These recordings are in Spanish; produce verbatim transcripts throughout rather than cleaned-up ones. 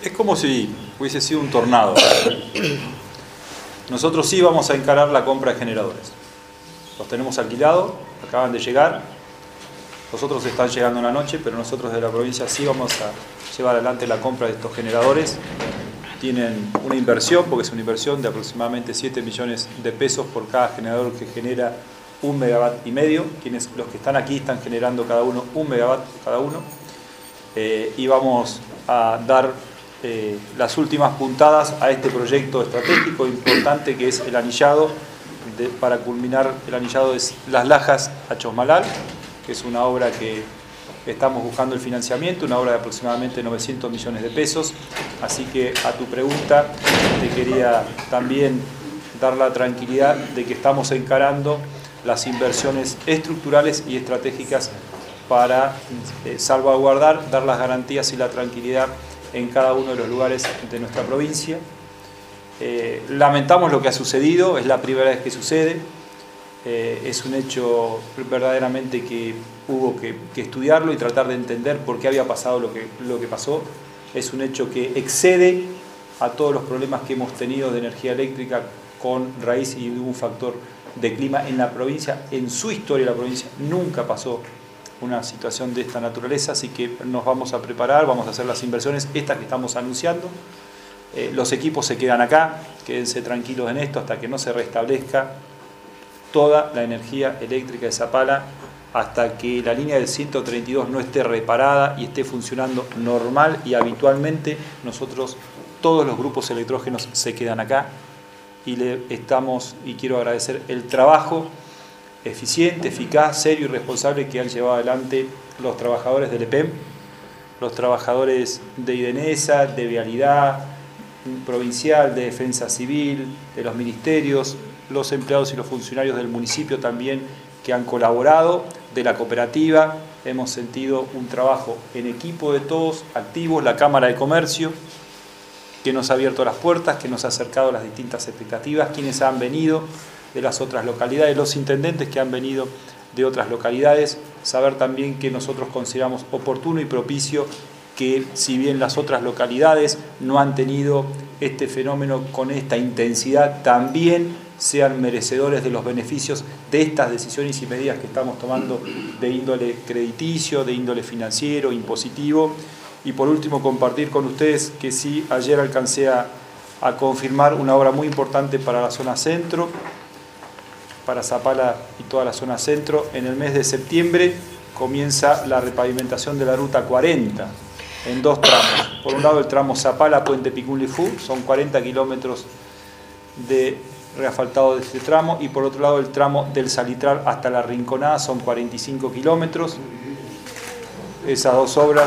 Es como si hubiese sido un tornado. Nosotros sí vamos a encarar la compra de generadores. Los tenemos alquilados, acaban de llegar. Los otros están llegando en la noche, pero nosotros de la provincia sí vamos a llevar adelante la compra de estos generadores. Tienen una inversión, porque es una inversión de aproximadamente siete millones de pesos por cada generador que genera un megawatt y medio. Quienes, los que están aquí están generando cada uno un megawatt cada uno. Eh, y vamos a dar eh, las últimas puntadas a este proyecto estratégico importante que es el anillado, de, para culminar el anillado de Las Lajas a Chosmalal, que es una obra que estamos buscando el financiamiento, una obra de aproximadamente novecientos millones de pesos. Así que a tu pregunta te quería también dar la tranquilidad de que estamos encarando las inversiones estructurales y estratégicas para eh, salvaguardar, dar las garantías y la tranquilidad en cada uno de los lugares de nuestra provincia. Eh, lamentamos lo que ha sucedido, es la primera vez que sucede, eh, es un hecho verdaderamente que hubo que, que estudiarlo y tratar de entender por qué había pasado lo que, lo que pasó. Es un hecho que excede a todos los problemas que hemos tenido de energía eléctrica con raíz y de un factor de clima en la provincia. En su historia la provincia nunca pasó una situación de esta naturaleza, así que nos vamos a preparar, vamos a hacer las inversiones, estas que estamos anunciando. Eh, los equipos se quedan acá, quédense tranquilos en esto hasta que no se restablezca toda la energía eléctrica de Zapala, hasta que la línea del ciento treinta y dos no esté reparada y esté funcionando normal y habitualmente. Nosotros, todos los grupos electrógenos se quedan acá y le estamos, y quiero agradecer el trabajo eficiente, eficaz, serio y responsable que han llevado adelante los trabajadores del E P E M, los trabajadores de IDENESA, de Vialidad Provincial, de Defensa Civil, de los ministerios, los empleados y los funcionarios del municipio también que han colaborado, de la cooperativa. Hemos sentido un trabajo en equipo de todos, activos, la Cámara de Comercio, que nos ha abierto las puertas, que nos ha acercado a las distintas expectativas, quienes han venido de las otras localidades, los intendentes que han venido de otras localidades. Saber también que nosotros consideramos oportuno y propicio que, si bien las otras localidades no han tenido este fenómeno con esta intensidad, también sean merecedores de los beneficios de estas decisiones y medidas que estamos tomando de índole crediticio, de índole financiero, impositivo. Y por último, compartir con ustedes que sí, ayer alcancé a, a confirmar una obra muy importante para la zona centro, para Zapala y toda la zona centro. En el mes de septiembre comienza la repavimentación de la ruta cuarenta en dos tramos. Por un lado el tramo Zapala-Puente Picunlifú, son cuarenta kilómetros de reasfaltado de este tramo, y por otro lado el tramo del Salitral hasta La Rinconada, son cuarenta y cinco kilómetros. Esas dos obras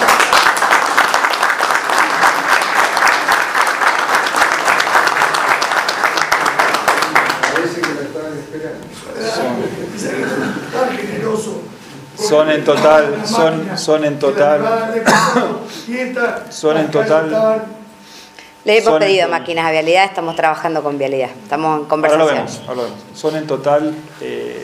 son en total, son, son en total, son en total. Le hemos pedido máquinas a Vialidad, estamos trabajando con Vialidad, estamos en conversación. Ahora lo vemos, ahora lo vemos. Son en total... Eh,